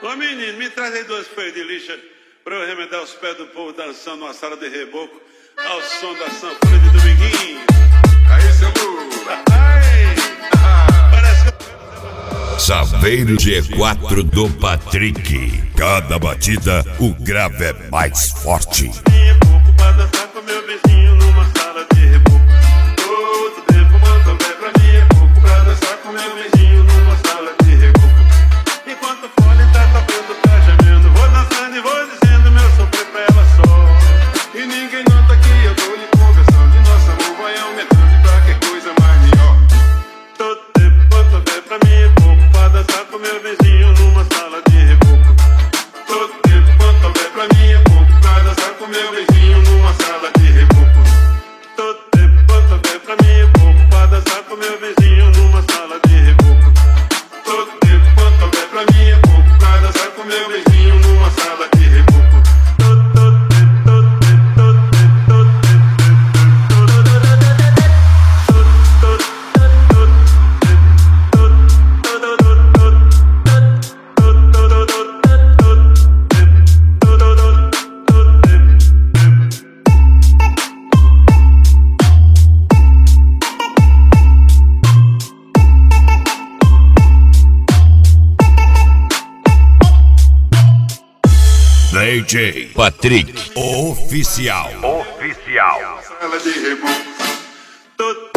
Ô menino, me traz aí 2 folhas de lixa pra eu remendar os pés do povo dançando numa sala de reboco ao som da sanfona de Dominguinho. Aí, seu burro. Parece que... Saveiro G4 do Patrick. Cada batida, o grave é mais forte. Minha pouco pra dançar com meu vizinho numa sala de reboco. Todo tempo manda pé pra mim, é pouco pra dançar com meu vizinho numa sala de reboco. Enquanto o fone tá tocando, tá gemendo, vou dançando e vou dizendo meu sofrer pra ela só. E ninguém nota que eu tô lhe conversando, e nosso amor vai aumentando, e pra que coisa mais melhor. Todo tempo manda pé pra mim, é pouco pra dançar com meu vizinho numa sala de reboco. Todo tempo manda pé pra mim, é pouco pra dançar com meu vizinho numa sala de reboco. Todo tempo manda pé pra mim, é pouco pra dançar com meu vizinho numa sala de reboco. Todo tempo manda pé pra mim, é pouco pra dançar com meu vizinho numa sala de reboco. DJ Patrick Oficial. Sala de reboco.